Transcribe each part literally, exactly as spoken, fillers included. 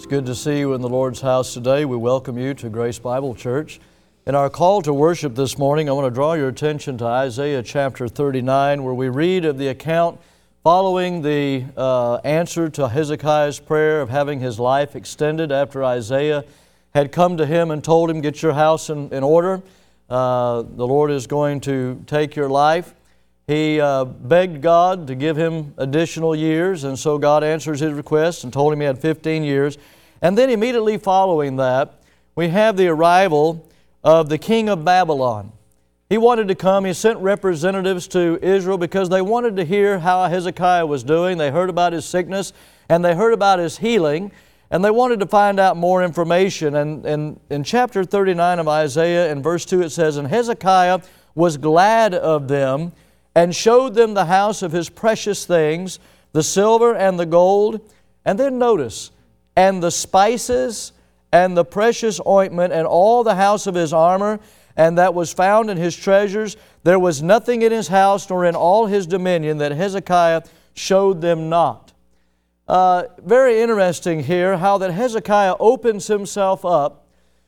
good to see you in the Lord's house today. We welcome you to Grace Bible Church. In our call to worship this morning, I want to draw your attention to Isaiah chapter thirty-nine, where we read of the account following the uh, answer to Hezekiah's prayer of having his life extended after Isaiah had come to him and told him, get your house in, in order. Uh, the Lord is going to take your life. He uh, begged God to give him additional years, and so God answers his request and told him he had fifteen years. And then immediately following that, we have the arrival of the king of Babylon. He wanted to come. He sent representatives to Israel because they wanted to hear how Hezekiah was doing. They heard about his sickness, and they heard about his healing, and they wanted to find out more information. And, and in chapter thirty-nine of Isaiah, in verse two, it says, "And Hezekiah was glad of them, and showed them the house of his precious things, the silver and the gold." And then notice, "and the spices and the precious ointment, and all the house of his armor, and that was found in his treasures. There was nothing in his house, nor in all his dominion, that Hezekiah showed them not." Uh, very interesting here how that Hezekiah opens himself up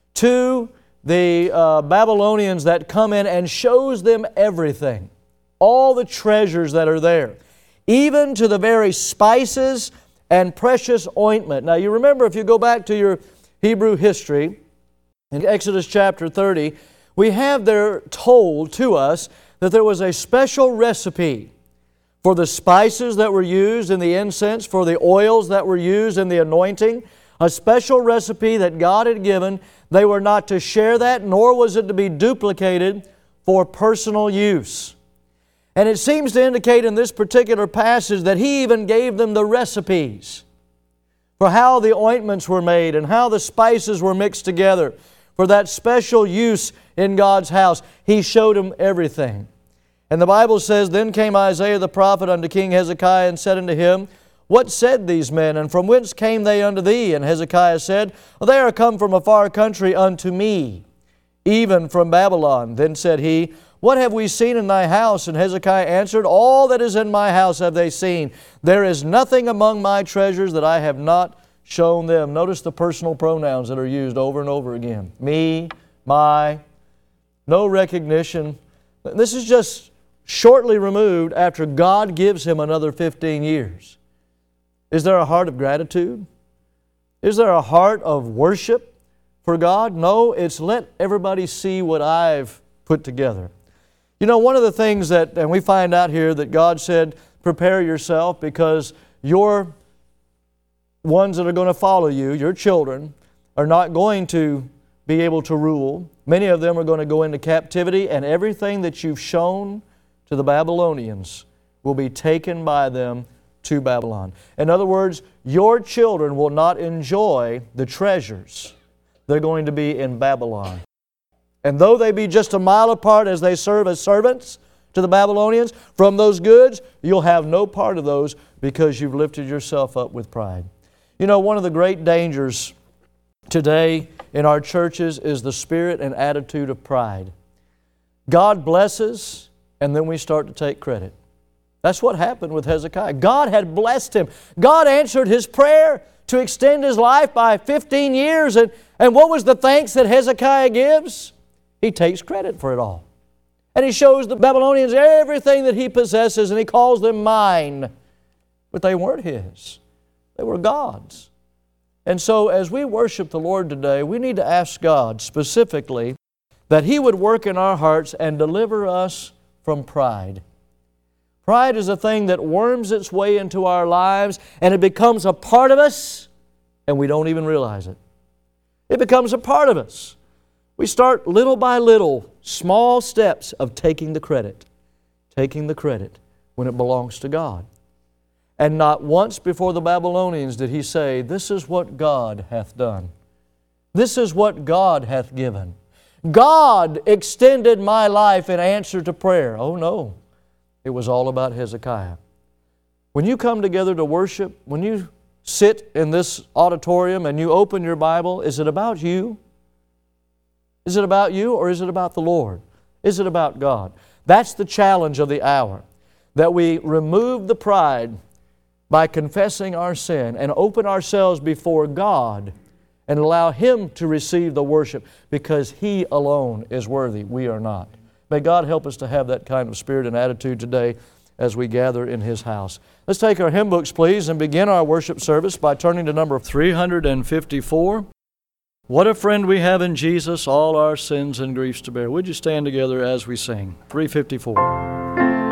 to the uh, Babylonians that come in and shows them everything. All the treasures that are there, even to the very spices and precious ointment. Now you remember, if you go back to your Hebrew history, in Exodus chapter thirty, we have there told to us that there was a special recipe for the spices that were used in the incense, for the oils that were used in the anointing, a special recipe that God had given. They were not to share that, nor was it to be duplicated for personal use. And it seems to indicate in this particular passage that He even gave them the recipes for how the ointments were made and how the spices were mixed together for that special use in God's house. He showed them everything. And the Bible says, "Then came Isaiah the prophet unto King Hezekiah, and said unto him, What said these men, and from whence came they unto thee? And Hezekiah said, They are come from a far country unto me, even from Babylon. Then said he, What have we seen in thy house? And Hezekiah answered, All that is in my house have they seen. There is nothing among my treasures that I have not shown them." Notice the personal pronouns that are used over and over again. Me, my, no recognition. This is just shortly removed after God gives him another fifteen years. Is there a heart of gratitude? Is there a heart of worship for God? No, it's let everybody see what I've put together. You know, one of the things that, and we find out here that God said, prepare yourself, because your ones that are going to follow you, your children, are not going to be able to rule. Many of them are going to go into captivity, and everything that you've shown to the Babylonians will be taken by them to Babylon. In other words, your children will not enjoy the treasures. They're going to be in Babylon. And though they be just a mile apart as they serve as servants to the Babylonians, from those goods, you'll have no part of those because you've lifted yourself up with pride. You know, one of the great dangers today in our churches is the spirit and attitude of pride. God blesses, and then we start to take credit. That's what happened with Hezekiah. God had blessed him. God answered his prayer to extend his life by fifteen years. And, and what was the thanks that Hezekiah gives? He takes credit for it all. And he shows the Babylonians everything that he possesses, and he calls them mine. But they weren't his. They were God's. And so as we worship the Lord today, we need to ask God specifically that He would work in our hearts and deliver us from pride. Pride is a thing that worms its way into our lives, and it becomes a part of us, and we don't even realize it. It becomes a part of us. We start little by little, small steps of taking the credit, taking the credit when it belongs to God. And not once before the Babylonians did he say, "This is what God hath done. This is what God hath given. God extended my life in answer to prayer." Oh no, it was all about Hezekiah. When you come together to worship, when you sit in this auditorium and you open your Bible, is it about you? Is it about you, or is it about the Lord? Is it about God? That's the challenge of the hour, that we remove the pride by confessing our sin and open ourselves before God and allow Him to receive the worship because He alone is worthy. We are not. May God help us to have that kind of spirit and attitude today as we gather in His house. Let's take our hymn books, please, and begin our worship service by turning to number three hundred fifty-four. What a friend we have in Jesus, all our sins and griefs to bear. Would you stand together as we sing? three fifty-four.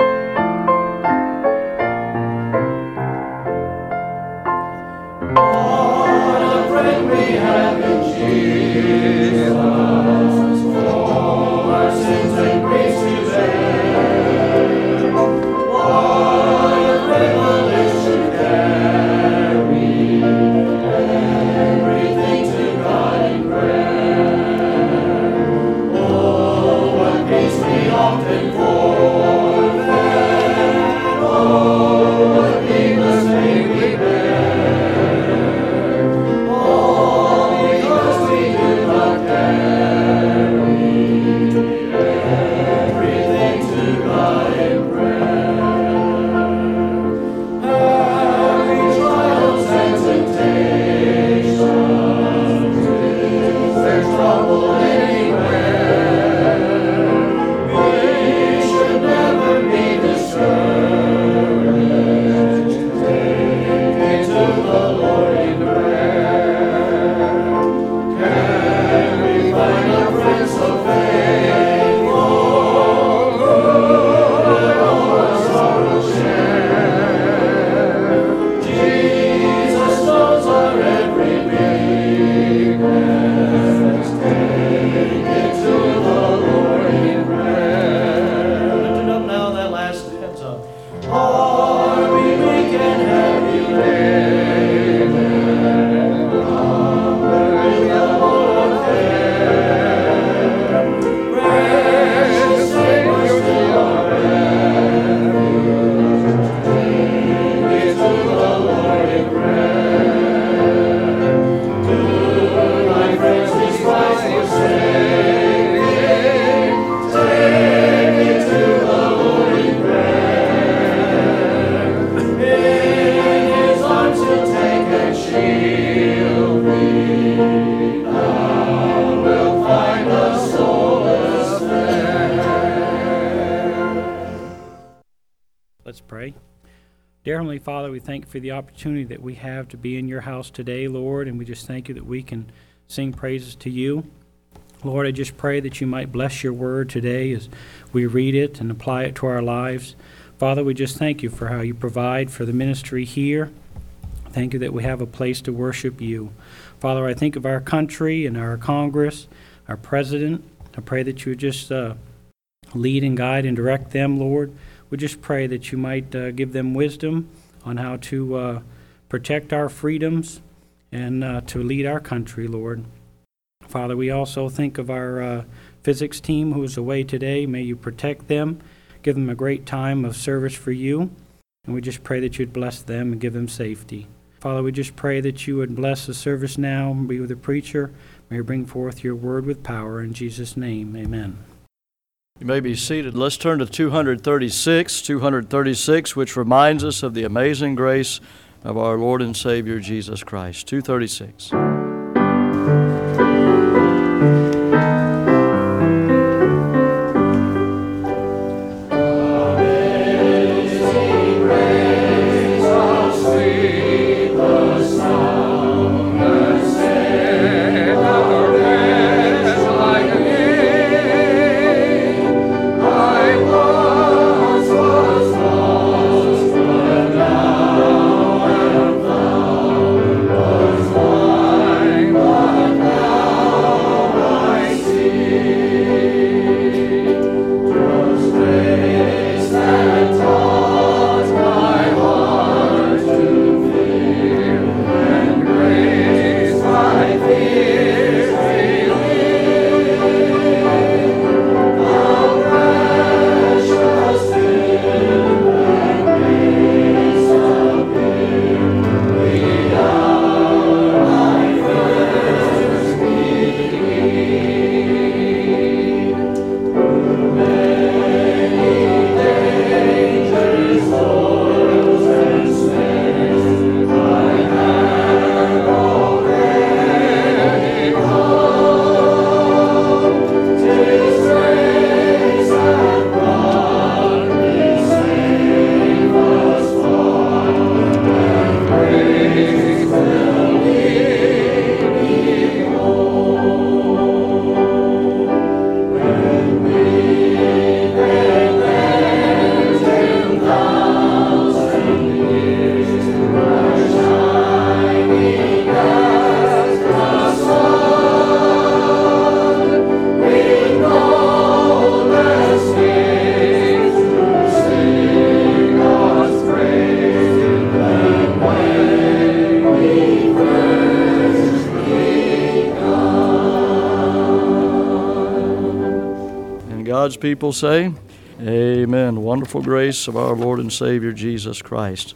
Let's pray. Dear Heavenly Father, we thank you for the opportunity that we have to be in your house today, Lord, and we just thank you that we can sing praises to you. Lord, I just pray that you might bless your word today as we read it and apply it to our lives. Father, we just thank you for how you provide for the ministry here. Thank you that we have a place to worship you. Father, I think of our country and our Congress, our president. I pray that you would just uh, lead and guide and direct them, Lord. We just pray that you might uh, give them wisdom on how to uh, protect our freedoms and uh, to lead our country, Lord. Father, we also think of our uh, physics team who is away today. May you protect them, give them a great time of service for you, and we just pray that you'd bless them and give them safety. Father, we just pray that you would bless the service now and be with the preacher. May you bring forth your word with power. In Jesus' name, amen. You may be seated. Let's turn to two thirty-six, two thirty-six, which reminds us of the amazing grace of our Lord and Savior Jesus Christ. two thirty-six. Bye. God's people say, amen. Wonderful grace of our Lord and Savior Jesus Christ.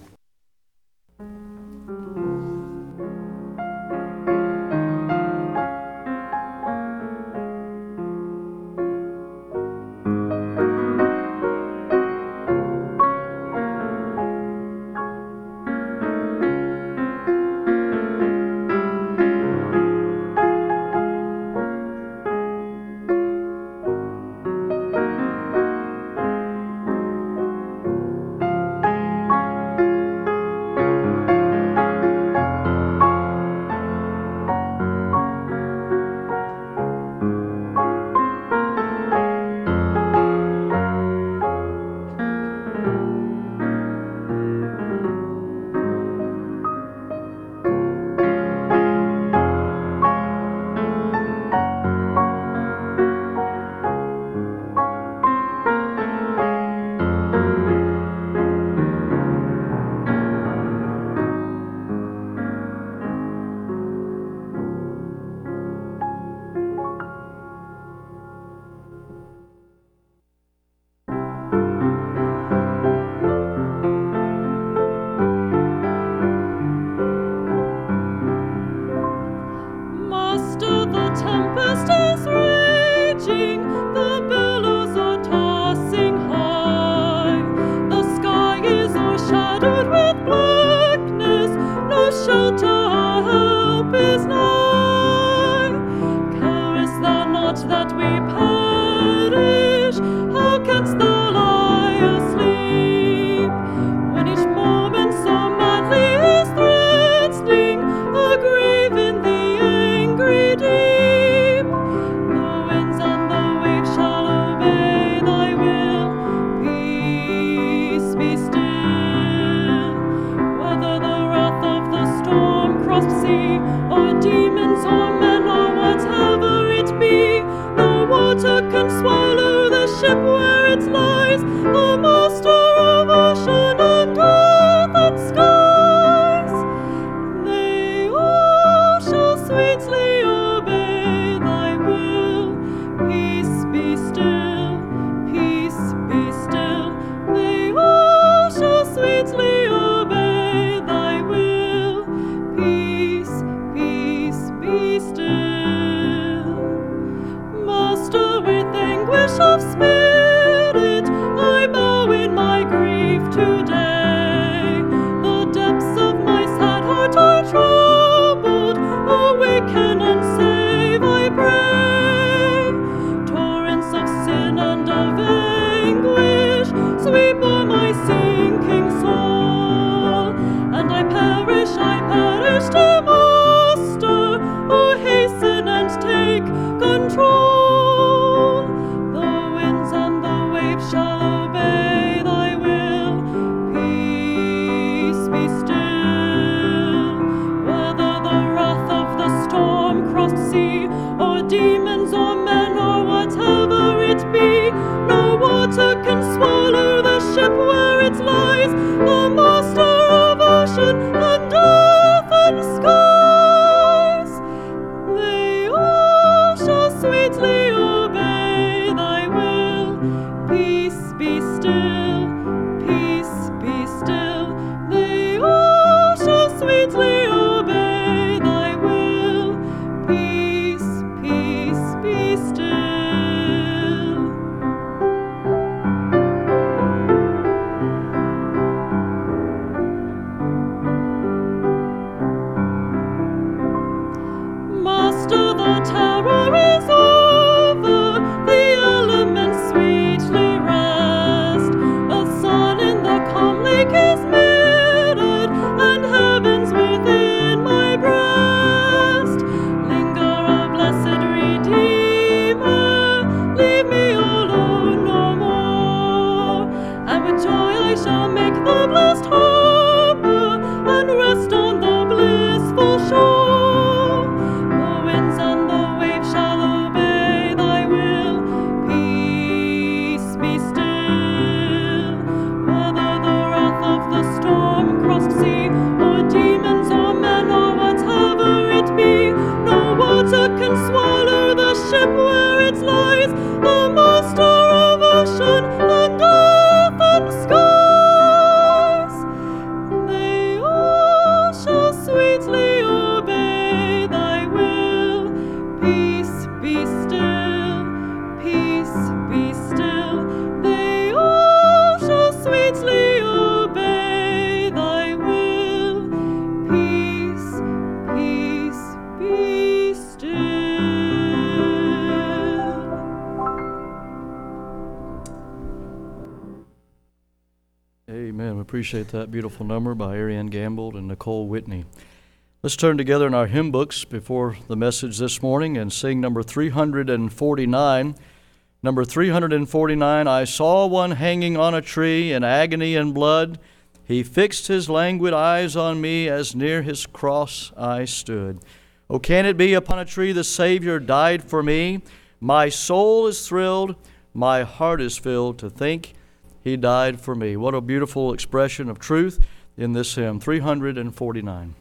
Shall appreciate that beautiful number by Ariane Gamble and Nicole Whitney. Let's turn together in our hymn books before the message this morning and sing number three hundred forty-nine. Number three hundred forty-nine, I saw one hanging on a tree in agony and blood. He fixed his languid eyes on me as near his cross I stood. Oh, can it be upon a tree the Savior died for me? My soul is thrilled, my heart is filled to think He died for me. What a beautiful expression of truth in this hymn, three hundred forty-nine.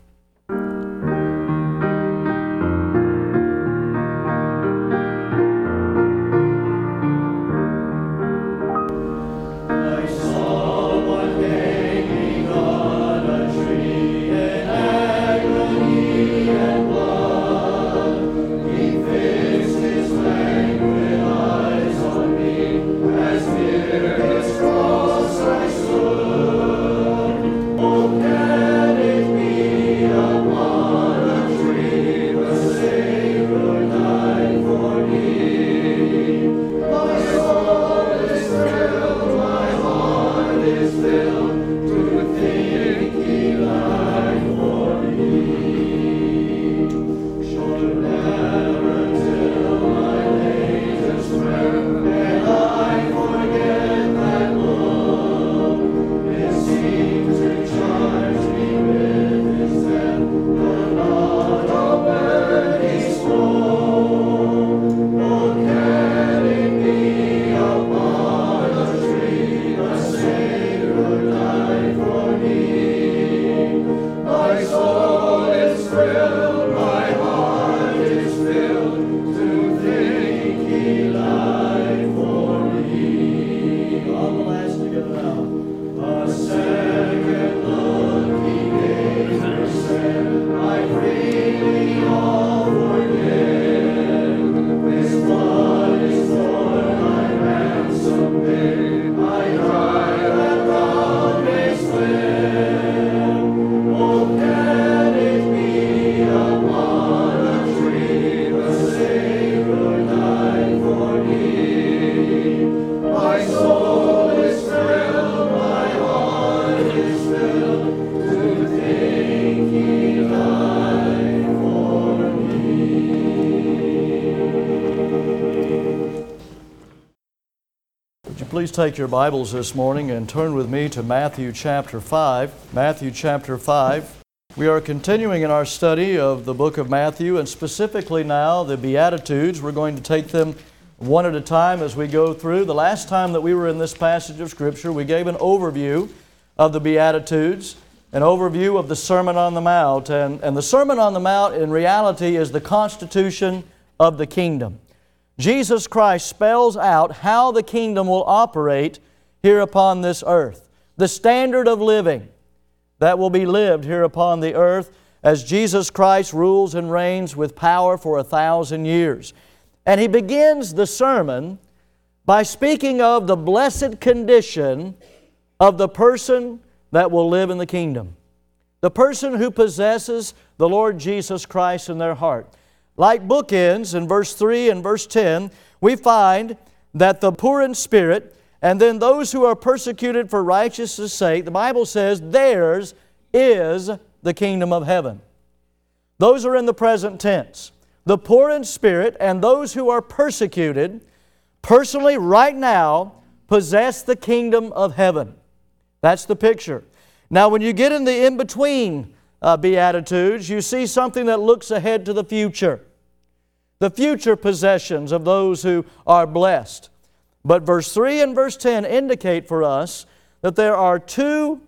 Please take your Bibles this morning and turn with me to Matthew chapter five. Matthew chapter five. We are continuing in our study of the book of Matthew, and specifically now the Beatitudes. We're going to take them one at a time as we go through. The last time that we were in this passage of Scripture, we gave an overview of the Beatitudes, an overview of the Sermon on the Mount. And, and the Sermon on the Mount in reality is the constitution of the kingdom. Jesus Christ spells out how the kingdom will operate here upon this earth. The standard of living that will be lived here upon the earth as Jesus Christ rules and reigns with power for a thousand years. And He begins the sermon by speaking of the blessed condition of the person that will live in the kingdom. The person who possesses the Lord Jesus Christ in their heart. Like bookends in verse three and verse ten, we find that the poor in spirit and then those who are persecuted for righteousness' sake, the Bible says theirs is the kingdom of heaven. Those are in the present tense. The poor in spirit and those who are persecuted, personally right now, possess the kingdom of heaven. That's the picture. Now when you get in the in-between uh, Beatitudes, you see something that looks ahead to the future. The future possessions of those who are blessed. But verse three and verse ten indicate for us that there are two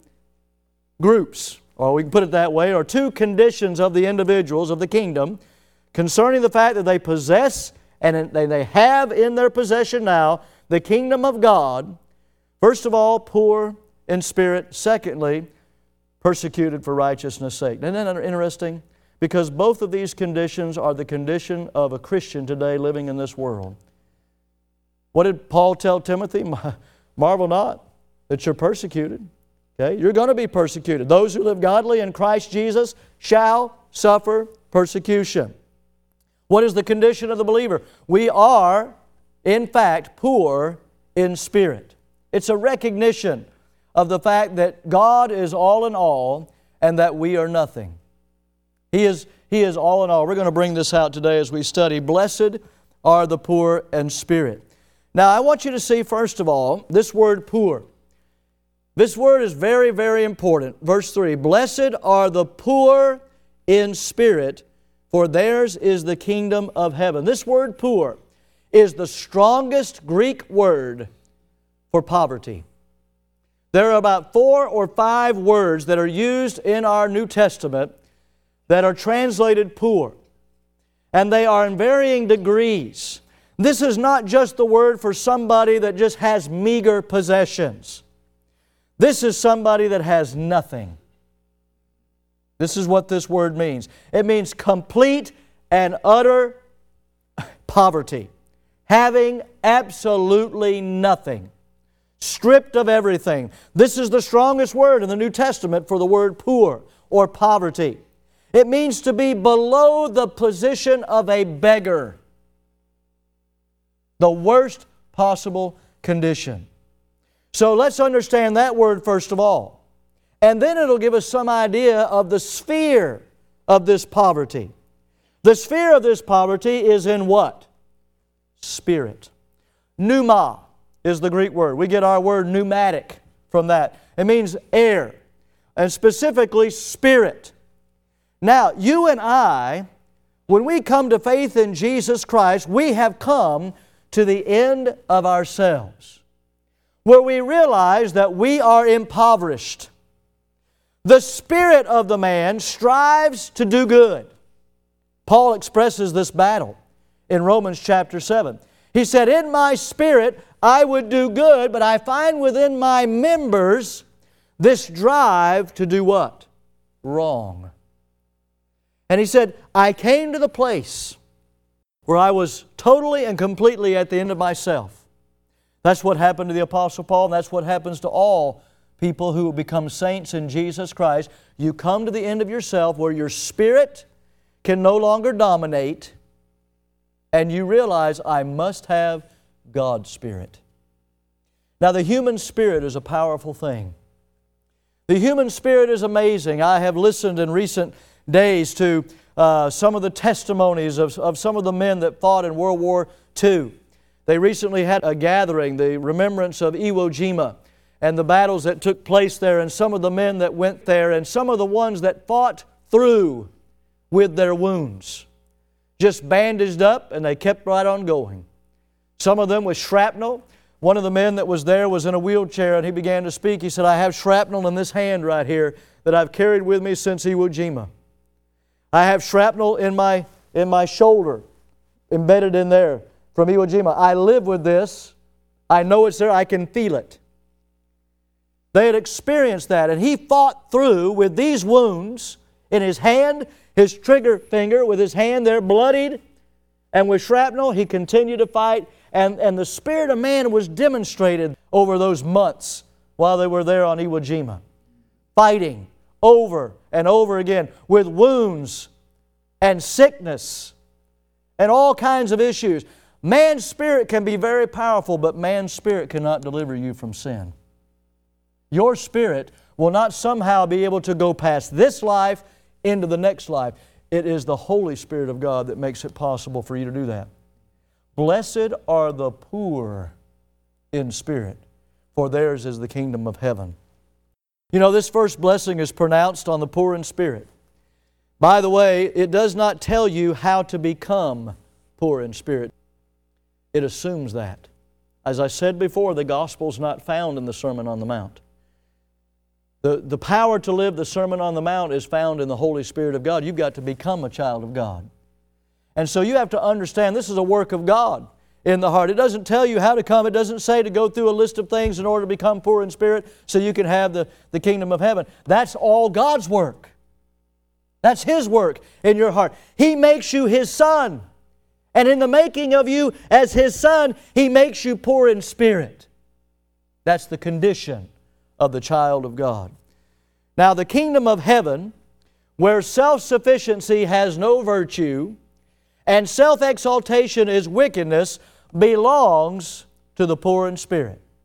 groups, or we can put it that way, or two conditions of the individuals of the kingdom concerning the fact that they possess and they have in their possession now the kingdom of God. First of all, poor in spirit. Secondly, persecuted for righteousness' sake. Isn't that interesting? Because both of these conditions are the condition of a Christian today living in this world. What did Paul tell Timothy? Marvel not that you're persecuted. Okay? You're going to be persecuted. Those who live godly in Christ Jesus shall suffer persecution. What is the condition of the believer? We are, in fact, poor in spirit. It's a recognition of the fact that God is all in all and that we are nothing. He is, He is all in all. We're going to bring this out today as we study. Blessed are the poor in spirit. Now, I want you to see, first of all, this word poor. This word is very, very important. Verse three, blessed are the poor in spirit, for theirs is the kingdom of heaven. This word poor is the strongest Greek word for poverty. There are about four or five words that are used in our New Testament that are translated poor. And they are in varying degrees. This is not just the word for somebody that just has meager possessions. This is somebody that has nothing. This is what this word means. It means complete and utter poverty. Having absolutely nothing. Stripped of everything. This is the strongest word in the New Testament for the word poor or poverty. It means to be below the position of a beggar. The worst possible condition. So let's understand that word first of all. And then it'll give us some idea of the sphere of this poverty. The sphere of this poverty is in what? Spirit. Pneuma is the Greek word. We get our word pneumatic from that. It means air, and specifically spirit. Now, you and I, when we come to faith in Jesus Christ, we have come to the end of ourselves, where we realize that we are impoverished. The spirit of the man strives to do good. Paul expresses this battle in Romans chapter seven. He said, in my spirit I would do good, but I find within my members this drive to do what? Wrong. And he said, I came to the place where I was totally and completely at the end of myself. That's what happened to the Apostle Paul, and that's what happens to all people who become saints in Jesus Christ. You come to the end of yourself where your spirit can no longer dominate, and you realize, I must have God's Spirit. Now, the human spirit is a powerful thing. The human spirit is amazing. I have listened in recent days to uh, some of the testimonies of, of some of the men that fought in World War Two. They recently had a gathering, the remembrance of Iwo Jima, and the battles that took place there, and some of the men that went there, and some of the ones that fought through with their wounds. Just bandaged up, and they kept right on going. Some of them with shrapnel. One of the men that was there was in a wheelchair, and he began to speak. He said, I have shrapnel in this hand right here that I've carried with me since Iwo Jima. I have shrapnel in my, in my shoulder, embedded in there from Iwo Jima. I live with this. I know it's there. I can feel it. They had experienced that, and he fought through with these wounds in his hand, his trigger finger, with his hand there bloodied, and with shrapnel, he continued to fight, and, and the spirit of man was demonstrated over those months while they were there on Iwo Jima, fighting over and over again with wounds and sickness and all kinds of issues. Man's spirit can be very powerful, but man's spirit cannot deliver you from sin. Your spirit will not somehow be able to go past this life into the next life. It is the Holy Spirit of God that makes it possible for you to do that. Blessed are the poor in spirit, for theirs is the kingdom of heaven. You know, this first blessing is pronounced on the poor in spirit. By the way, it does not tell you how to become poor in spirit. It assumes that. As I said before, the gospel is not found in the Sermon on the Mount. The, the power to live the Sermon on the Mount is found in the Holy Spirit of God. You've got to become a child of God. And so you have to understand this is a work of God in the heart. It doesn't tell you how to come. It doesn't say to go through a list of things in order to become poor in spirit so you can have the, the kingdom of heaven. That's all God's work. That's His work in your heart. He makes you His son. And in the making of you as His son, He makes you poor in spirit. That's the condition of the child of God. Now, the kingdom of heaven, where self-sufficiency has no virtue and self-exaltation is wickedness, belongs to the poor in spirit.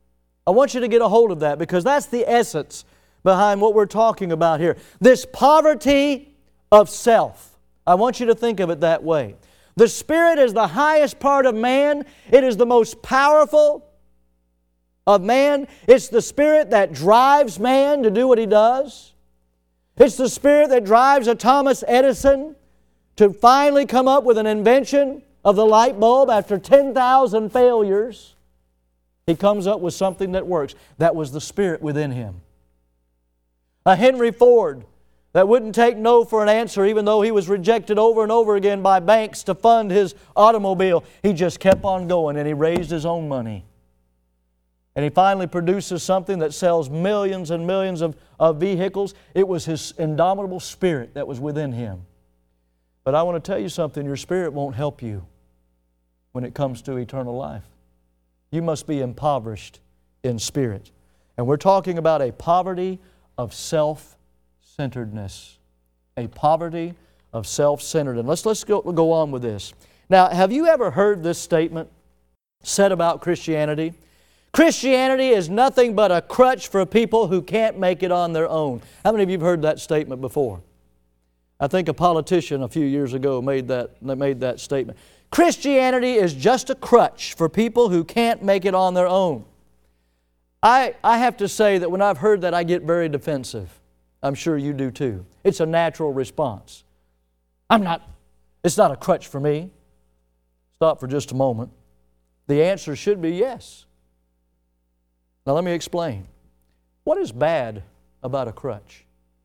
I want you to get a hold of that because that's the essence behind what we're talking about here. This poverty of self. I want you to think of it that way. The Spirit is the highest part of man. It is the most powerful of man. It's the Spirit that drives man to do what he does. It's the Spirit that drives a Thomas Edison to finally come up with an invention of the light bulb after ten thousand failures. He comes up with something that works. That was the Spirit within him. A Henry Ford that wouldn't take no for an answer even though he was rejected over and over again by banks to fund his automobile. He just kept on going and he raised his own money. And he finally produces something that sells millions and millions of, of vehicles. It was his indomitable spirit that was within him. But I want to tell you something, your spirit won't help you when it comes to eternal life. You must be impoverished in spirit. And we're talking about a poverty of self-centeredness. A poverty of self-centeredness. Let's, let's go, go on with this. Now, have you ever heard this statement said about Christianity? Christianity is nothing but a crutch for people who can't make it on their own. How many of you have heard that statement before? I think a politician a few years ago made that, made that statement. Christianity is just a crutch for people who can't make it on their own. I, I have to say that when I've heard that, I get very defensive. I'm sure you do too. It's a natural response. I'm not, it's not a crutch for me. Stop for just a moment. The answer should be yes. Now let me explain. What is bad about a crutch?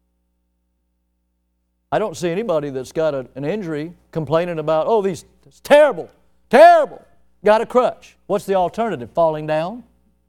I don't see anybody that's got a, an injury complaining about, oh, these, it's terrible, terrible, got a crutch. What's the alternative? Falling down?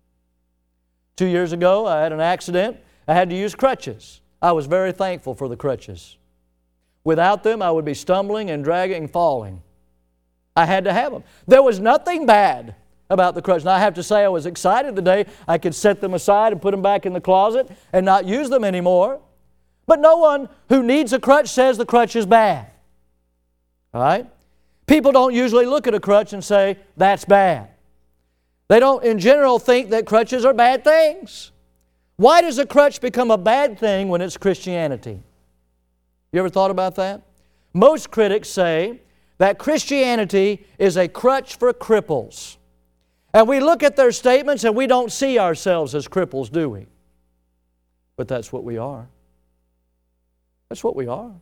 Two years ago, I had an accident. I had to use crutches. I was very thankful for the crutches. Without them, I would be stumbling and dragging and falling. I had to have them. There was nothing bad about the crutches. Now, I have to say I was excited the day I could set them aside and put them back in the closet and not use them anymore. But no one who needs a crutch says the crutch is bad. All right? People don't usually look at a crutch and say, that's bad. They don't, in general, think that crutches are bad things. Why does a crutch become a bad thing when it's Christianity? You ever thought about that? Most critics say that Christianity is a crutch for cripples. And we look at their statements and we don't see ourselves as cripples, do we? But that's what we are. That's what we are.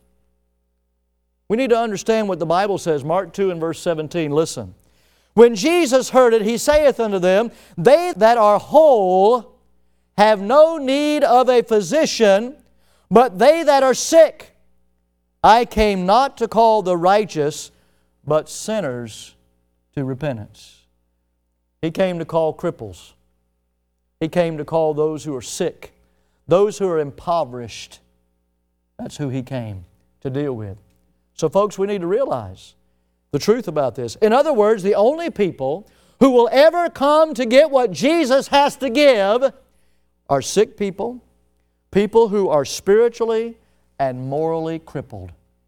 We need to understand what the Bible says. Mark two and verse seventeen. Listen. When Jesus heard it, He saith unto them, they that are whole have no need of a physician, but they that are sick. I came not to call the righteous, but sinners to repentance. He came to call cripples. He came to call those who are sick, those who are impoverished. That's who He came to deal with. So folks, we need to realize the truth about this. In other words, the only people who will ever come to get what Jesus has to give are sick people, people who are spiritually and morally crippled.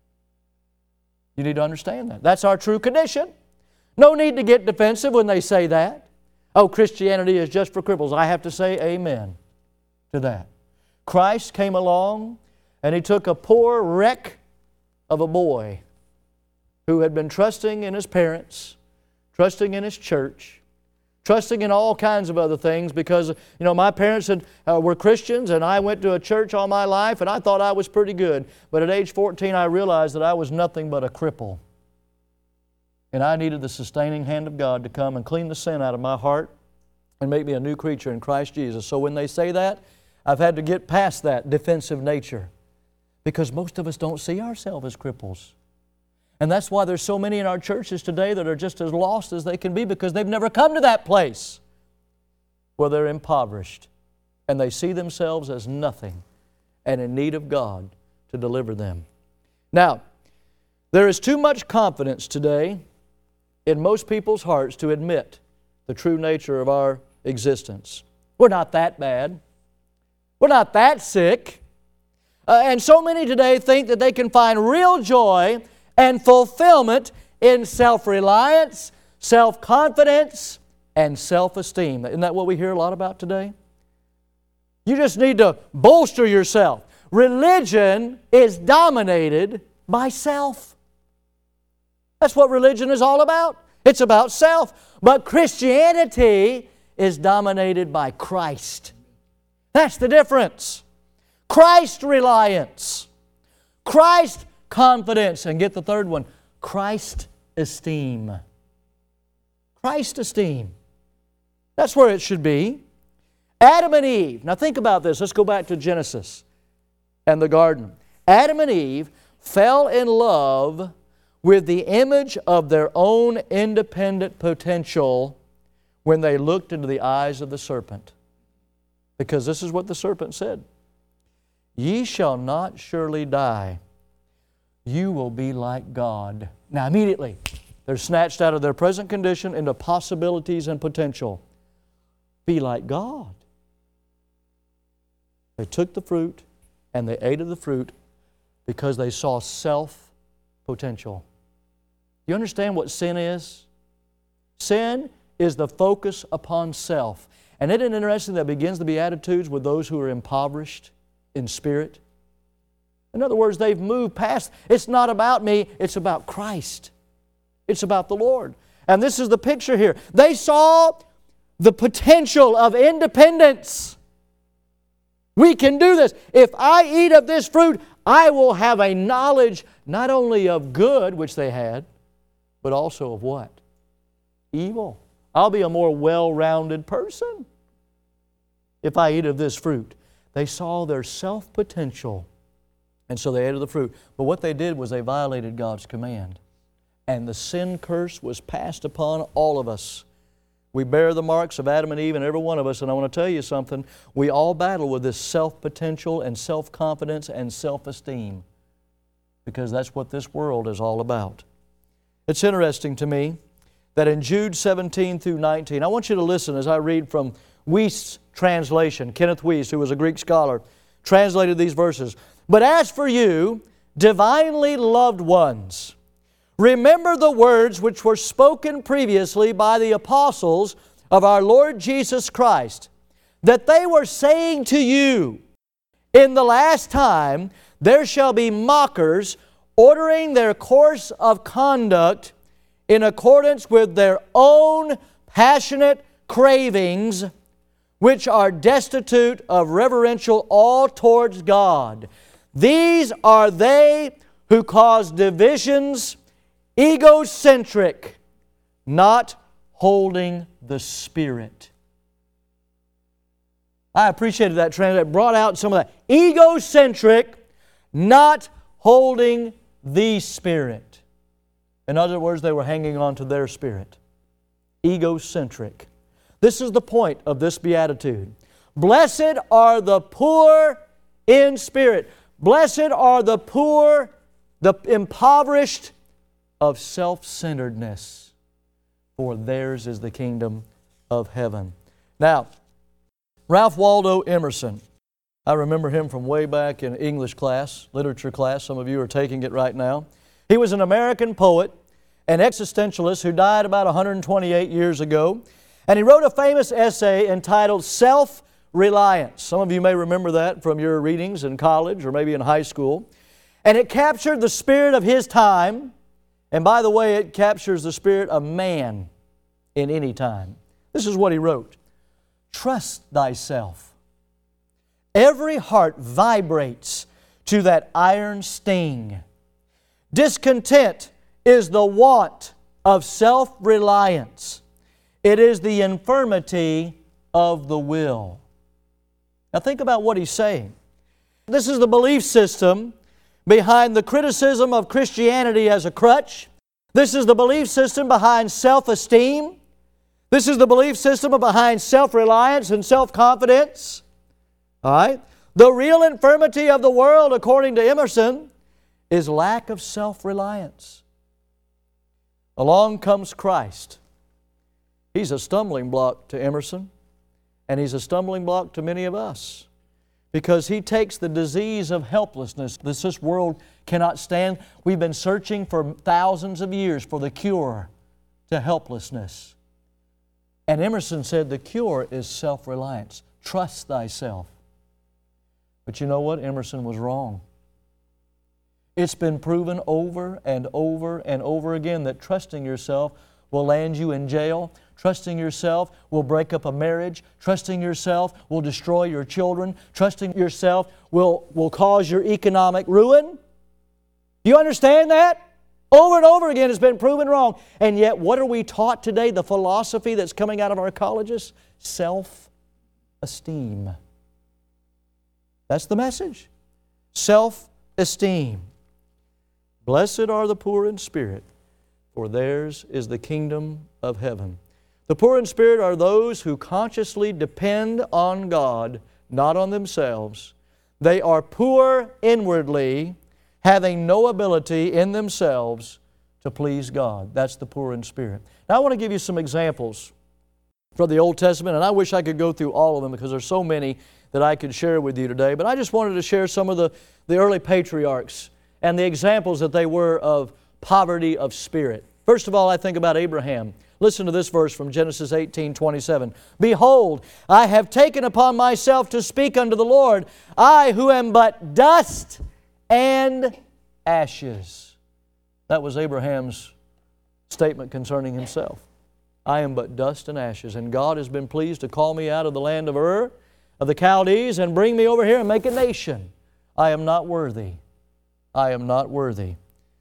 You need to understand that. That's our true condition. No need to get defensive when they say that. Oh, Christianity is just for cripples. I have to say amen to that. Christ came along and He took a poor wreck of a boy who had been trusting in his parents, trusting in his church, trusting in all kinds of other things because, you know, my parents had, uh, were Christians and I went to a church all my life and I thought I was pretty good. But at age fourteen, I realized that I was nothing but a cripple. And I needed the sustaining hand of God to come and clean the sin out of my heart and make me a new creature in Christ Jesus. So when they say that, I've had to get past that defensive nature because most of us don't see ourselves as cripples. And that's why there's so many in our churches today that are just as lost as they can be because they've never come to that place where they're impoverished and they see themselves as nothing and in need of God to deliver them. Now, there is too much confidence today in most people's hearts to admit the true nature of our existence. We're not that bad. We're not that sick. Uh, and so many today think that they can find real joy and fulfillment in self-reliance, self-confidence, and self-esteem. Isn't that what we hear a lot about today? You just need to bolster yourself. Religion is dominated by self. That's what religion is all about. It's about self. But Christianity is dominated by Christ. That's the difference. Christ reliance. Christ confidence. And get the third one, Christ esteem. Christ esteem. That's where it should be. Adam and Eve. Now think about this. Let's go back to Genesis and the garden. Adam and Eve fell in love with the image of their own independent potential when they looked into the eyes of the serpent. Because this is what the serpent said. Ye shall not surely die. You will be like God. Now immediately, they're snatched out of their present condition into possibilities and potential. Be like God. They took the fruit and they ate of the fruit because they saw self-potential. You understand what sin is? Sin is the focus upon self. And isn't it interesting that begins the Beatitudes with those who are impoverished in spirit? In other words, they've moved past, it's not about me, it's about Christ. It's about the Lord. And this is the picture here. They saw the potential of independence. We can do this. If I eat of this fruit, I will have a knowledge not only of good, which they had, but also of what? Evil. I'll be a more well-rounded person if I eat of this fruit. They saw their self-potential, and so they ate of the fruit. But what they did was they violated God's command. And the sin curse was passed upon all of us. We bear the marks of Adam and Eve, and every one of us, and I want to tell you something, we all battle with this self-potential and self-confidence and self-esteem, because that's what this world is all about. It's interesting to me that in Jude seventeen through nineteen, I want you to listen as I read from Wuest's translation. Kenneth Wuest, who was a Greek scholar, translated these verses. But as for you, divinely loved ones, remember the words which were spoken previously by the apostles of our Lord Jesus Christ, that they were saying to you, in the last time there shall be mockers, ordering their course of conduct in accordance with their own passionate cravings, which are destitute of reverential awe towards God. These are they who cause divisions, egocentric, not holding the Spirit. I appreciated that translation. It brought out some of that. Egocentric, not holding the Spirit. In other words, they were hanging on to their spirit. Egocentric. This is the point of this beatitude. Blessed are the poor in spirit. Blessed are the poor, the impoverished of self-centeredness, for theirs is the kingdom of heaven. Now, Ralph Waldo Emerson, I remember him from way back in English class, literature class. Some of you are taking it right now. He was an American poet, an existentialist who died about one hundred twenty-eight years ago. And he wrote a famous essay entitled Self-Reliance. Some of you may remember that from your readings in college or maybe in high school. And it captured the spirit of his time. And by the way, it captures the spirit of man in any time. This is what he wrote. Trust thyself. Every heart vibrates to that iron sting. Discontent is the want of self-reliance. It is the infirmity of the will. Now think about what he's saying. This is the belief system behind the criticism of Christianity as a crutch. This is the belief system behind self-esteem. This is the belief system behind self-reliance and self-confidence. All right? The real infirmity of the world, according to Emerson, is lack of self-reliance. Along comes Christ. He's a stumbling block to Emerson, and He's a stumbling block to many of us, because He takes the disease of helplessness that this world cannot stand. We've been searching for thousands of years for the cure to helplessness. And Emerson said the cure is self-reliance. Trust thyself. But you know what? Emerson was wrong. It's been proven over and over and over again that trusting yourself will land you in jail. Trusting yourself will break up a marriage. Trusting yourself will destroy your children. Trusting yourself will, will cause your economic ruin. Do you understand that? Over and over again it's been proven wrong. And yet what are we taught today? The philosophy that's coming out of our colleges? Self-esteem. That's the message. Self-esteem. Blessed are the poor in spirit, for theirs is the kingdom of heaven. The poor in spirit are those who consciously depend on God, not on themselves. They are poor inwardly, having no ability in themselves to please God. That's the poor in spirit. Now I want to give you some examples from the Old Testament, and I wish I could go through all of them because there's so many that I could share with you today. But I just wanted to share some of the, the early patriarchs and the examples that they were of poverty of spirit. First of all, I think about Abraham. Listen to this verse from Genesis eighteen twenty-seven. Behold, I have taken upon myself to speak unto the Lord, I who am but dust and ashes. That was Abraham's statement concerning himself. I am but dust and ashes, and God has been pleased to call me out of the land of Ur, of the Chaldees, and bring me over here and make a nation. I am not worthy. I am not worthy.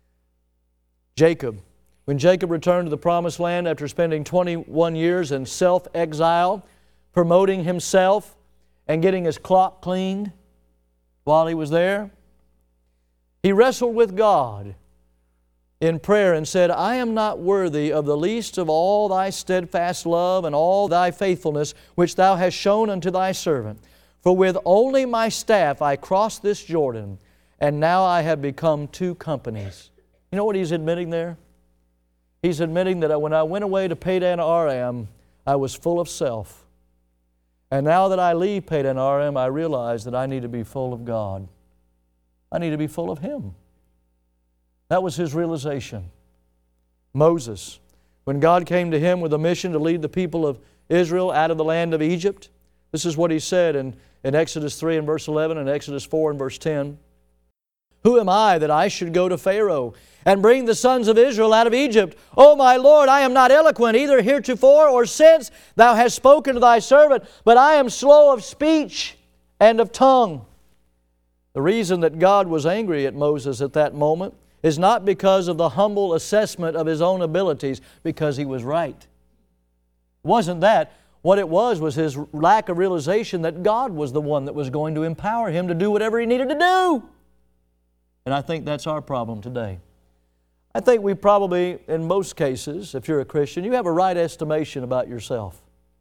Jacob. When Jacob returned to the Promised Land after spending twenty-one years in self-exile, promoting himself and getting his clock cleaned while he was there, he wrestled with God in prayer and said, I am not worthy of the least of all Thy steadfast love and all Thy faithfulness which Thou hast shown unto Thy servant. For with only my staff I crossed this Jordan, and now I have become two companies. You know what he's admitting there? He's admitting that when I went away to Padan Aram, I was full of self. And now that I leave Padan Aram, I realize that I need to be full of God. I need to be full of Him. That was his realization. Moses, when God came to him with a mission to lead the people of Israel out of the land of Egypt, this is what he said in, in Exodus three and verse eleven and Exodus four and verse ten. Who am I that I should go to Pharaoh and bring the sons of Israel out of Egypt? O my Lord, I am not eloquent, either heretofore or since Thou hast spoken to Thy servant, but I am slow of speech and of tongue. The reason that God was angry at Moses at that moment is not because of the humble assessment of his own abilities, because he was right. It wasn't that. What it was was his lack of realization that God was the one that was going to empower him to do whatever he needed to do. And I think that's our problem today. I think we probably, in most cases, if you're a Christian, you have a right estimation about yourself.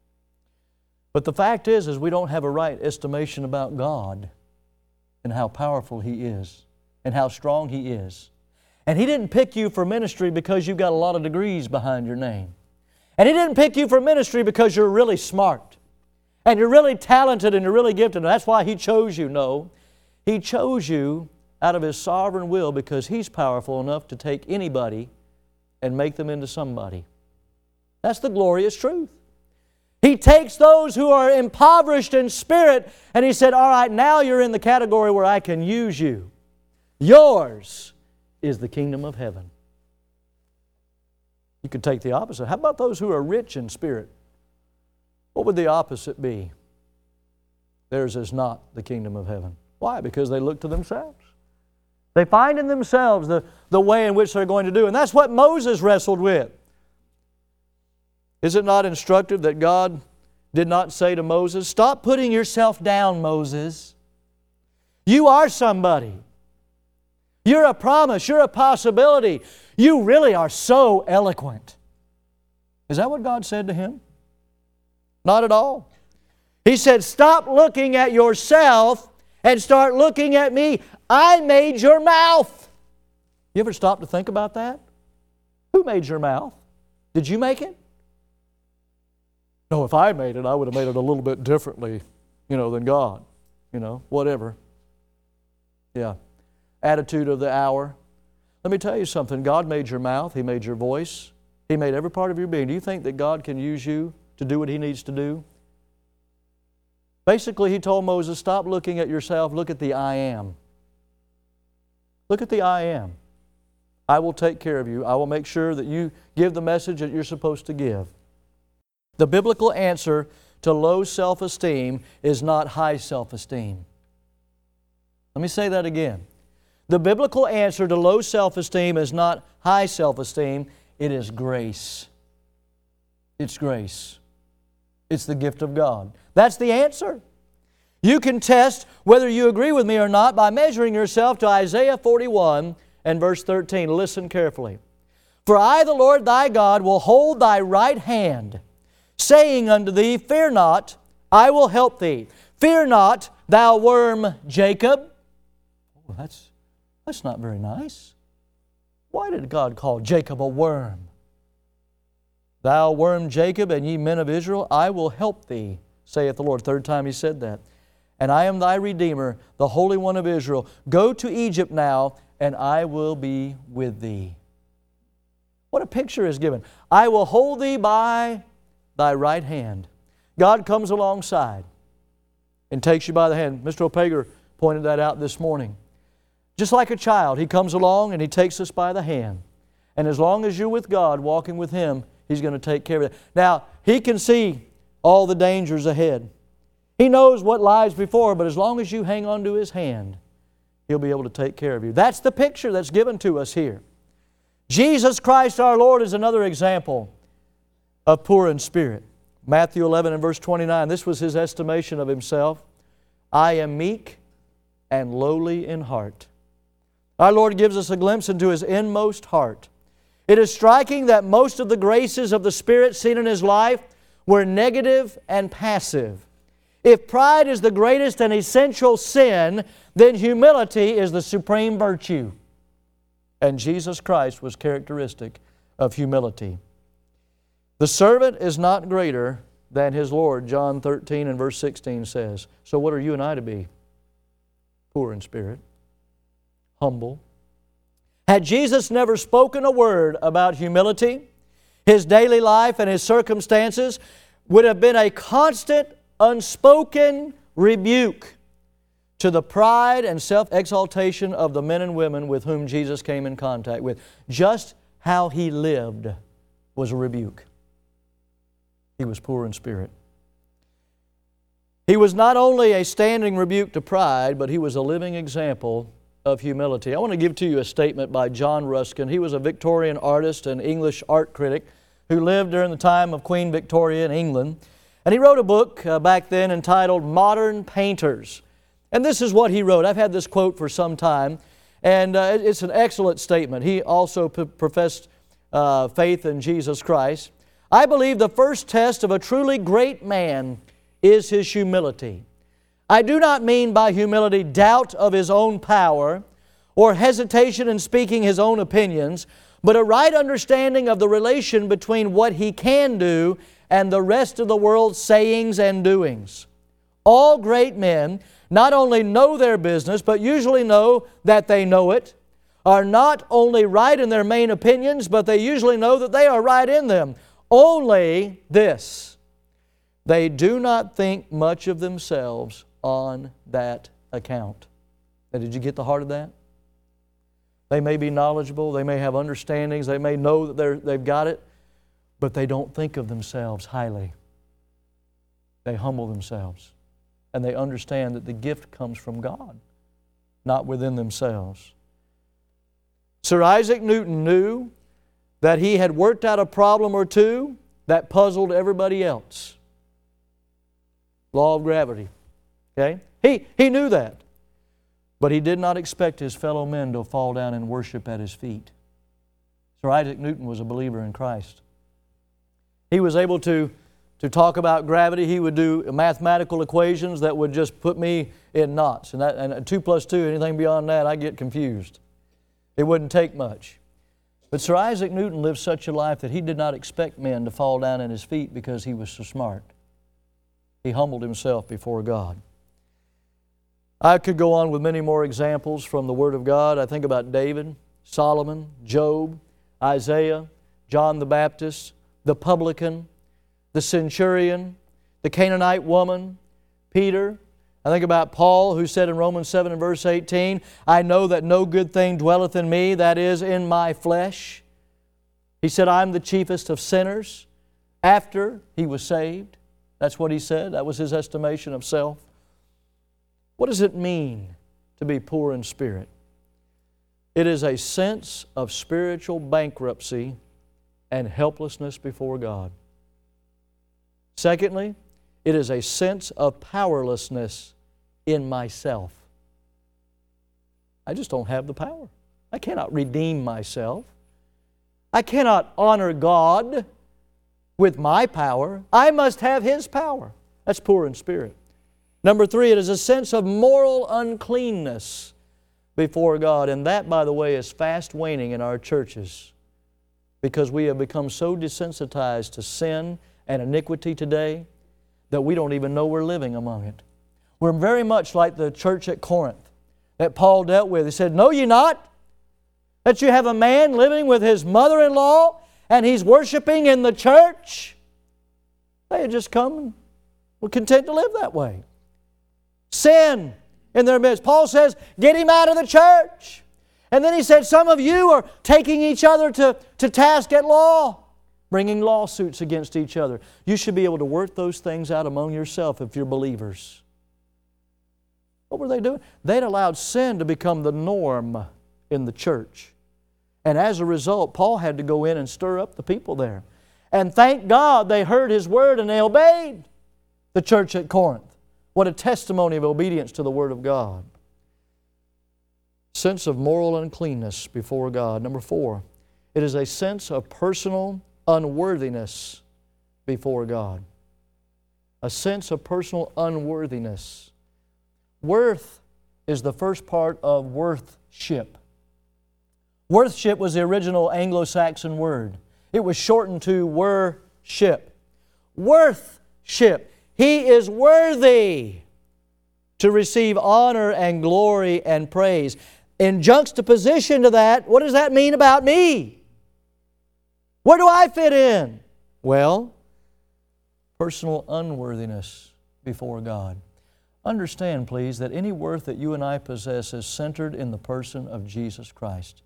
But the fact is, is we don't have a right estimation about God and how powerful He is and how strong He is. And He didn't pick you for ministry because you've got a lot of degrees behind your name. And He didn't pick you for ministry because you're really smart and you're really talented and you're really gifted. And that's why He chose you. No, He chose you out of His sovereign will because He's powerful enough to take anybody and make them into somebody. That's the glorious truth. He takes those who are impoverished in spirit and He said, all right, now you're in the category where I can use you. Yours is the kingdom of heaven. You could take the opposite. How about those who are rich in spirit? What would the opposite be? Theirs is not the kingdom of heaven. Why? Because they look to themselves. They find in themselves the, the way in which they're going to do. And that's what Moses wrestled with. Is it not instructive that God did not say to Moses, stop putting yourself down, Moses. You are somebody. You're a promise. You're a possibility. You really are so eloquent. Is that what God said to him? Not at all. He said, stop looking at yourself and start looking at me. I made your mouth. You ever stop to think about that? Who made your mouth? Did you make it? No, if I made it, I would have made it a little bit differently, you know, than God. You know, whatever. Yeah. Attitude of the hour. Let me tell you something. God made your mouth. He made your voice. He made every part of your being. Do you think that God can use you to do what He needs to do? Basically, He told Moses, stop looking at yourself, look at the I am. Look at the I am. I will take care of you. I will make sure that you give the message that you're supposed to give. The biblical answer to low self-esteem is not high self-esteem. Let me say that again. The biblical answer to low self-esteem is not high self-esteem, it is grace. It's grace. It's the gift of God. That's the answer. You can test whether you agree with me or not by measuring yourself to Isaiah forty-one and verse thirteen. Listen carefully. For I, the Lord thy God, will hold thy right hand, saying unto thee, fear not, I will help thee. Fear not, thou worm Jacob. Oh, that's, that's not very nice. Why did God call Jacob a worm? Thou worm Jacob, and ye men of Israel, I will help thee, saith the Lord. Third time He said that. And I am thy Redeemer, the Holy One of Israel. Go to Egypt now, and I will be with thee. What a picture is given. I will hold thee by thy right hand. God comes alongside and takes you by the hand. Mister O'Pager pointed that out this morning. Just like a child, He comes along and He takes us by the hand. And as long as you're with God, walking with Him, He's going to take care of it. Now, He can see all the dangers ahead. He knows what lies before, but as long as you hang on to His hand, He'll be able to take care of you. That's the picture that's given to us here. Jesus Christ our Lord is another example of poor in spirit. Matthew eleven and verse twenty-nine, this was His estimation of Himself. I am meek and lowly in heart. Our Lord gives us a glimpse into His inmost heart. It is striking that most of the graces of the Spirit seen in His life were negative and passive. If pride is the greatest and essential sin, then humility is the supreme virtue. And Jesus Christ was characteristic of humility. The servant is not greater than his Lord, John thirteen and verse sixteen says. So what are you and I to be? Poor in spirit, humble. Had Jesus never spoken a word about humility, His daily life and His circumstances would have been a constant, unspoken rebuke to the pride and self-exaltation of the men and women with whom Jesus came in contact with. Just how He lived was a rebuke. He was poor in spirit. He was not only a standing rebuke to pride, but He was a living example of humility. I want to give to you a statement by John Ruskin. He was a Victorian artist and English art critic who lived during the time of Queen Victoria in England. And he wrote a book uh, back then entitled Modern Painters. And this is what he wrote. I've had this quote for some time, and uh, it's an excellent statement. He also p- professed uh, faith in Jesus Christ. I believe the first test of a truly great man is his humility. I do not mean by humility doubt of his own power or hesitation in speaking his own opinions, but a right understanding of the relation between what he can do and the rest of the world's sayings and doings. All great men not only know their business, but usually know that they know it, are not only right in their main opinions, but they usually know that they are right in them. Only this, they do not think much of themselves on that account. Now, did you get the heart of that? They may be knowledgeable, they may have understandings, they may know that they're, they've got it, but they don't think of themselves highly. They humble themselves, and they understand that the gift comes from God, not within themselves. Sir Isaac Newton knew that he had worked out a problem or two that puzzled everybody else. Law of gravity. Okay? He, he knew that. But he did not expect his fellow men to fall down and worship at his feet. Sir Isaac Newton was a believer in Christ. He was able to, to talk about gravity. He would do mathematical equations that would just put me in knots. And, that, and two plus two, anything beyond that, I get confused. It wouldn't take much. But Sir Isaac Newton lived such a life that he did not expect men to fall down at his feet because he was so smart. He humbled himself before God. I could go on with many more examples from the Word of God. I think about David, Solomon, Job, Isaiah, John the Baptist, the publican, the centurion, the Canaanite woman, Peter. I think about Paul, who said in Romans seven and verse eighteen, I know that no good thing dwelleth in me, that is, in my flesh. He said, I'm the chiefest of sinners after he was saved. That's what he said. That was his estimation of self. What does it mean to be poor in spirit? It is a sense of spiritual bankruptcy and helplessness before God. Secondly, it is a sense of powerlessness in myself. I just don't have the power. I cannot redeem myself. I cannot honor God with my power. I must have His power. That's poor in spirit. Number three, it is a sense of moral uncleanness before God. And that, by the way, is fast waning in our churches because we have become so desensitized to sin and iniquity today that we don't even know we're living among it. We're very much like the church at Corinth that Paul dealt with. He said, know ye not that you have a man living with his mother-in-law and he's worshiping in the church? They had just come and were content to live that way. Sin in their midst. Paul says, get him out of the church. And then he said, some of you are taking each other to, to task at law, bringing lawsuits against each other. You should be able to work those things out among yourself if you're believers. What were they doing? They'd allowed sin to become the norm in the church. And as a result, Paul had to go in and stir up the people there. And thank God they heard his word and they obeyed the church at Corinth. What a testimony of obedience to the Word of God. Sense of moral uncleanness before God. Number four, it is a sense of personal unworthiness before God. A sense of personal unworthiness. Worth is the first part of worthship. Worthship was the original Anglo-Saxon word. It was shortened to worship. Worthship. He is worthy to receive honor and glory and praise. In juxtaposition to that, what does that mean about me? Where do I fit in? Well, personal unworthiness before God. Understand, please, that any worth that you and I possess is centered in the person of Jesus Christ.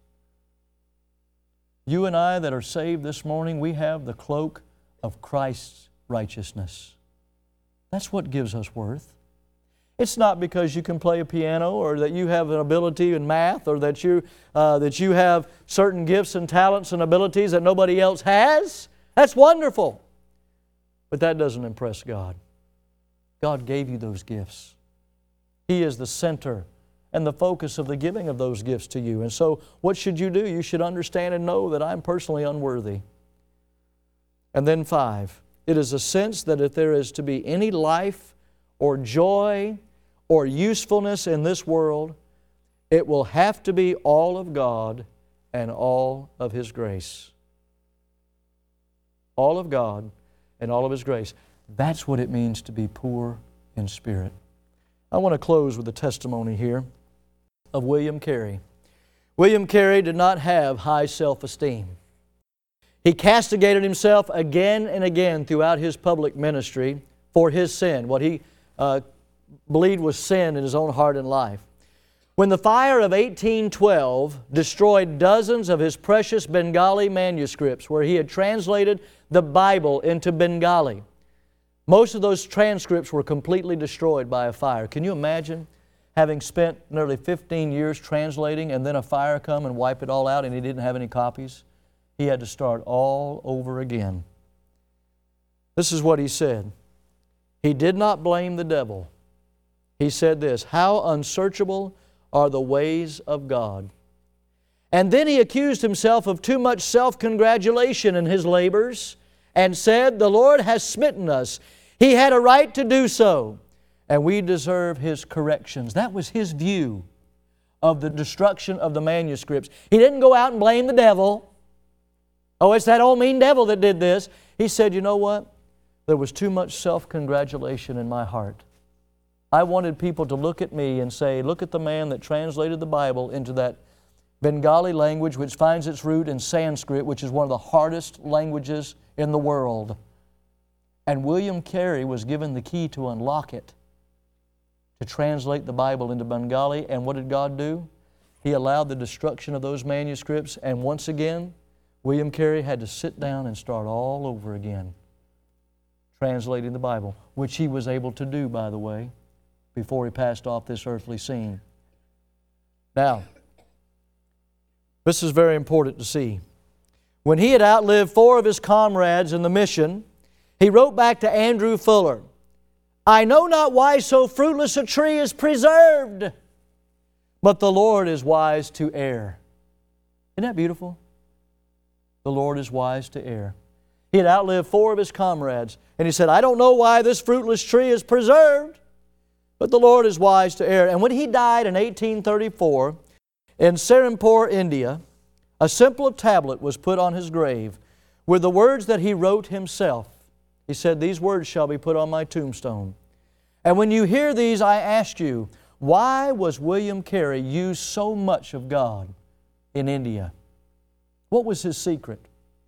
You and I that are saved this morning, we have the cloak of Christ's righteousness. That's what gives us worth. It's not because you can play a piano or that you have an ability in math or that you, uh, that you have certain gifts and talents and abilities that nobody else has. That's wonderful. But that doesn't impress God. God gave you those gifts. He is the center and the focus of the giving of those gifts to you. And so what should you do? You should understand and know that I'm personally unworthy. And then five, it is a sense that if there is to be any life or joy or usefulness in this world, it will have to be all of God and all of His grace. All of God and all of His grace. That's what it means to be poor in spirit. I want to close with a testimony here of William Carey. William Carey did not have high self-esteem. He castigated himself again and again throughout his public ministry for his sin, what he uh, believed was sin in his own heart and life. When the fire of eighteen twelve destroyed dozens of his precious Bengali manuscripts where he had translated the Bible into Bengali, most of those transcripts were completely destroyed by a fire. Can you imagine having spent nearly fifteen years translating and then a fire come and wipe it all out and he didn't have any copies? He had to start all over again. This is what he said. He did not blame the devil. He said this, how unsearchable are the ways of God. And then he accused himself of too much self-congratulation in his labors and said, the Lord has smitten us. He had a right to do so, and we deserve His corrections. That was his view of the destruction of the manuscripts. He didn't go out and blame the devil. Oh, it's that old mean devil that did this. He said, you know what? There was too much self-congratulation in my heart. I wanted people to look at me and say, look at the man that translated the Bible into that Bengali language which finds its root in Sanskrit, which is one of the hardest languages in the world. And William Carey was given the key to unlock it, to translate the Bible into Bengali. And what did God do? He allowed the destruction of those manuscripts, and once again, William Carey had to sit down and start all over again, translating the Bible, which he was able to do, by the way, before he passed off this earthly scene. Now, this is very important to see. When he had outlived four of his comrades in the mission, he wrote back to Andrew Fuller, "I know not why so fruitless a tree is preserved, but the Lord is wise to err." Isn't that beautiful? The Lord is wise to err. He had outlived four of his comrades, and he said, "I don't know why this fruitless tree is preserved, but the Lord is wise to err." And when he died in eighteen thirty-four, in Serampore, India, a simple tablet was put on his grave with the words that he wrote himself. He said, "These words shall be put on my tombstone. And when you hear these, I ask you, why was William Carey used so much of God in India? What was his secret?"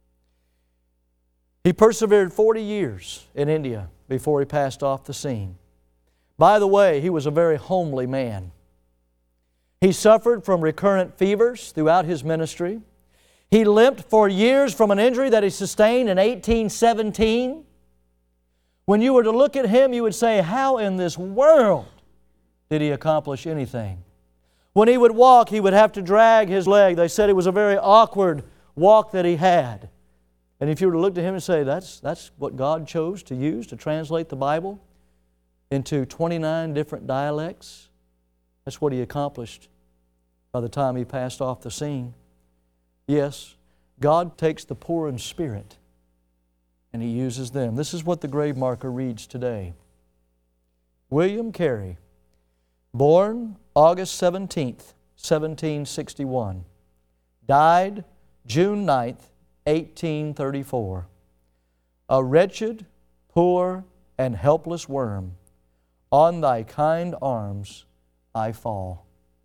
He persevered forty years in India before he passed off the scene. By the way, he was a very homely man. He suffered from recurrent fevers throughout his ministry. He limped for years from an injury that he sustained in eighteen seventeen. When you were to look at him, you would say, how in this world did he accomplish anything? When he would walk, he would have to drag his leg. They said it was a very awkward walk that he had. And if you were to look at him and say, that's, that's what God chose to use to translate the Bible into twenty-nine different dialects, that's what he accomplished by the time he passed off the scene. Yes, God takes the poor in spirit and He uses them. This is what the grave marker reads today. William Carey, born August seventeenth, seventeen sixty-one, died June ninth, eighteen thirty-four. A wretched, poor, and helpless worm, on Thy kind arms I fall.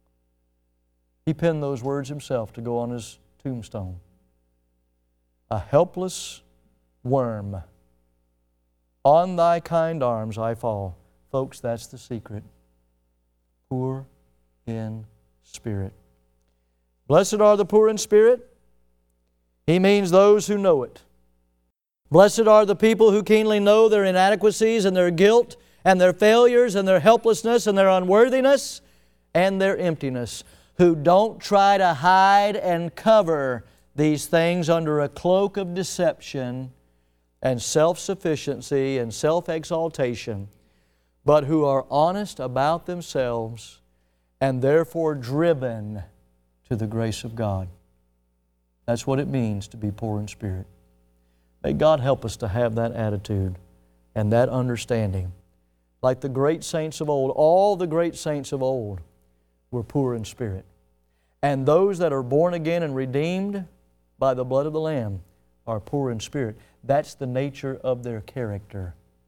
He penned those words himself to go on his tombstone. A helpless worm, on Thy kind arms I fall. Folks, that's the secret. Poor in spirit. Blessed are the poor in spirit. He means those who know it. Blessed are the people who keenly know their inadequacies and their guilt and their failures and their helplessness and their unworthiness and their emptiness, who don't try to hide and cover these things under a cloak of deception and self-sufficiency and self-exaltation, but who are honest about themselves and therefore driven to the grace of God. That's what it means to be poor in spirit. May God help us to have that attitude and that understanding. Like the great saints of old, all the great saints of old were poor in spirit. And those that are born again and redeemed by the blood of the Lamb are poor in spirit. That's the nature of their character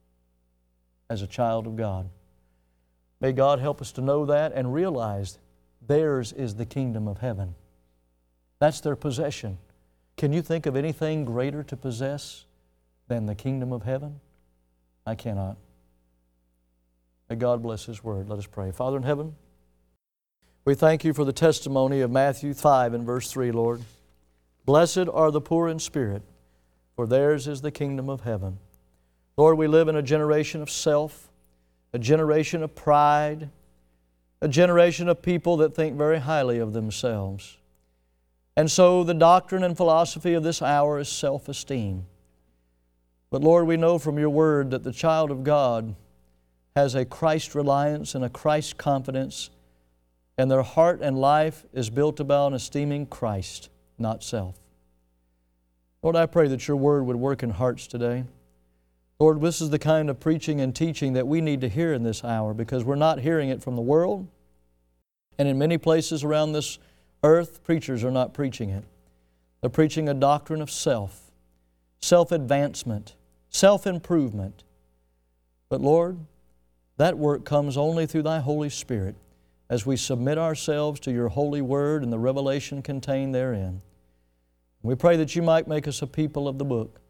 as a child of God. May God help us to know that and realize theirs is the kingdom of heaven. That's their possession. Can you think of anything greater to possess than the kingdom of heaven? I cannot. May God bless His Word. Let us pray. Father in heaven, we thank You for the testimony of Matthew five and verse three, Lord. Blessed are the poor in spirit, for theirs is the kingdom of heaven. Lord, we live in a generation of self, a generation of pride, a generation of people that think very highly of themselves. And so the doctrine and philosophy of this hour is self-esteem. But Lord, we know from Your Word that the child of God has a Christ reliance and a Christ confidence, and their heart and life is built about esteeming Christ, not self. Lord, I pray that Your Word would work in hearts today. Lord, this is the kind of preaching and teaching that we need to hear in this hour, because we're not hearing it from the world. And in many places around this earth, preachers are not preaching it. They're preaching a doctrine of self, self-advancement, self-improvement. But Lord, that work comes only through Thy Holy Spirit as we submit ourselves to Your holy Word and the revelation contained therein. We pray that You might make us a people of the book.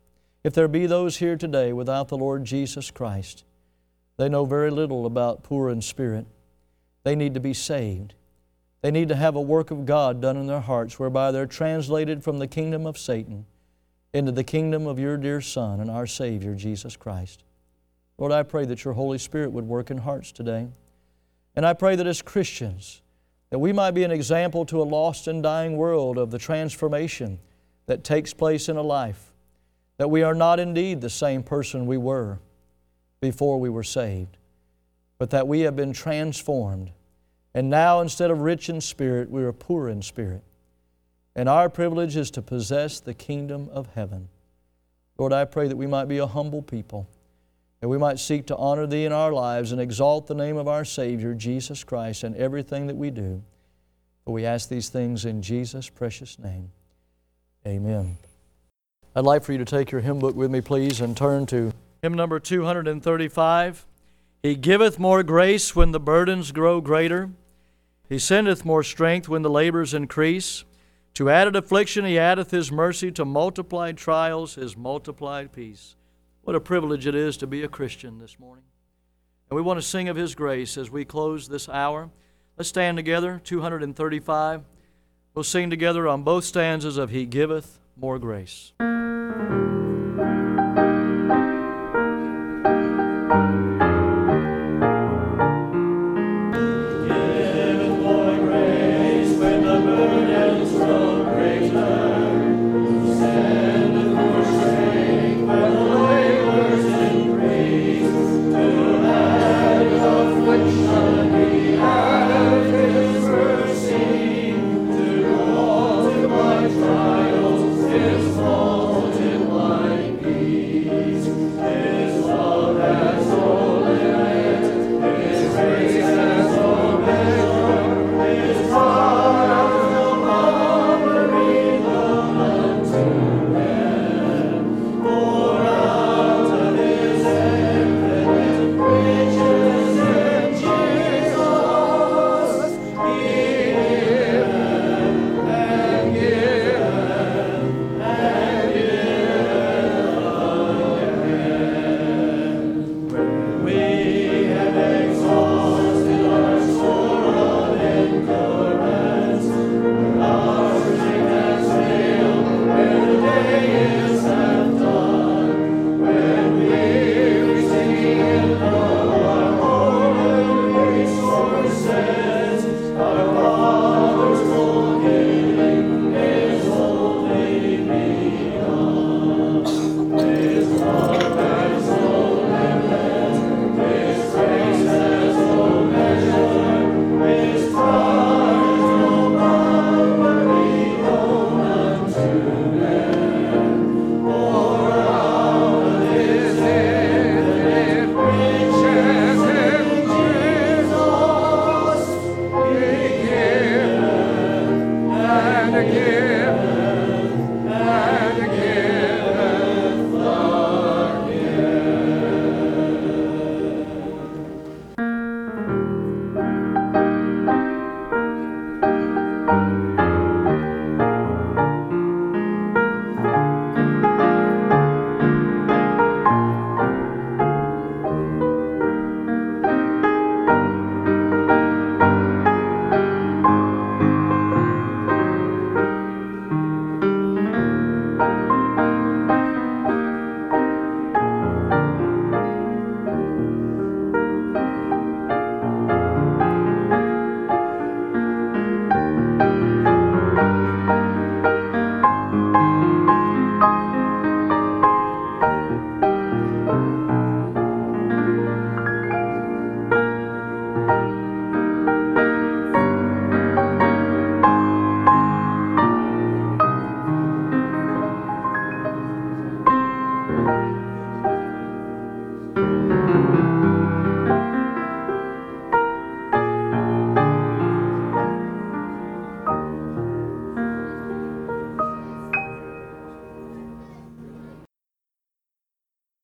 If there be those here today without the Lord Jesus Christ, they know very little about poor in spirit. They need to be saved. They need to have a work of God done in their hearts whereby they're translated from the kingdom of Satan into the kingdom of your dear Son and our Savior, Jesus Christ. Lord, I pray that your Holy Spirit would work in hearts today. And I pray that as Christians, that we might be an example to a lost and dying world of the transformation that takes place in a life, that we are not indeed the same person we were before we were saved, but that we have been transformed. And now, instead of rich in spirit, we are poor in spirit. And our privilege is to possess the kingdom of heaven. Lord, I pray that we might be a humble people, that we might seek to honor Thee in our lives and exalt the name of our Savior, Jesus Christ, in everything that we do. For we ask these things in Jesus' precious name. Amen. I'd like for you to take your hymn book with me, please, and turn to hymn number two hundred thirty-five. He giveth more grace when the burdens grow greater. He sendeth more strength when the labors increase. To added affliction He addeth His mercy, to multiplied trials His multiplied peace. What a privilege it is to be a Christian this morning. And we want to sing of His grace as we close this hour. Let's stand together, two hundred thirty-five. We'll sing together on both stanzas of He giveth more grace.